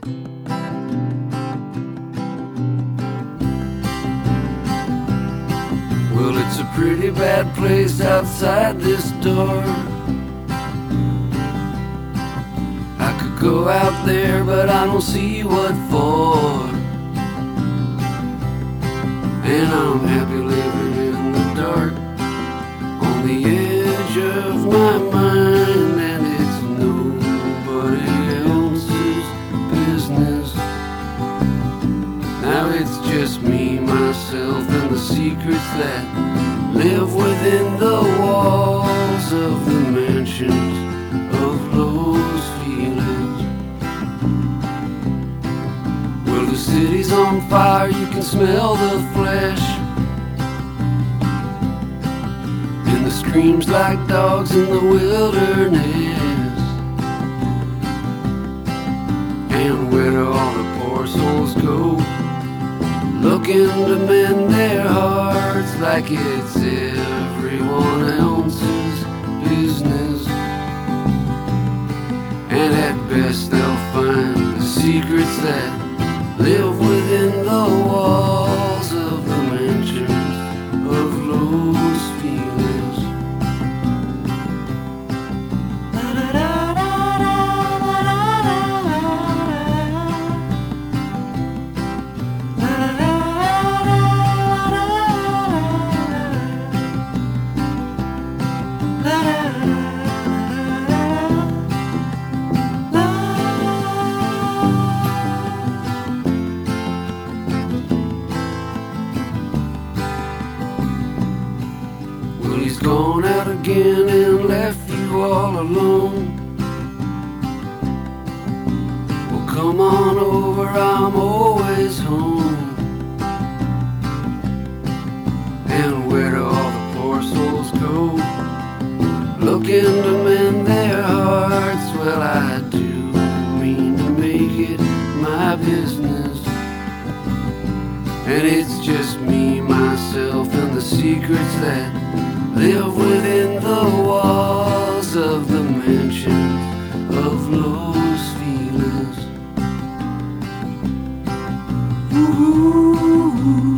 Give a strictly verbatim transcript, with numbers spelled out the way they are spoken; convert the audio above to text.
Well, it's a pretty bad place outside this door. I could go out there, but I don't see what for. And I'm happy living in the dark, on the edge of my mind, and it's nobody else's business. Now it's just me, myself, and the secrets that live within the walls of the mansions of those feelings. Well, the city's on fire, you can smell the flesh, and the screams like dogs in the wilderness. And where do all the poor souls go, looking to mend their hearts like it's everyone else's business? And at best they'll find the secrets that live within the walls of the mansions of those feelings. He's gone out again and left you all alone. Well, come on over, I'm always home. And where do all the poor souls go, looking to mend their hearts? Well, I do mean to make it my business. And it's just me, myself, and the secrets that live within the walls of the mansion of those feelings. Ooh.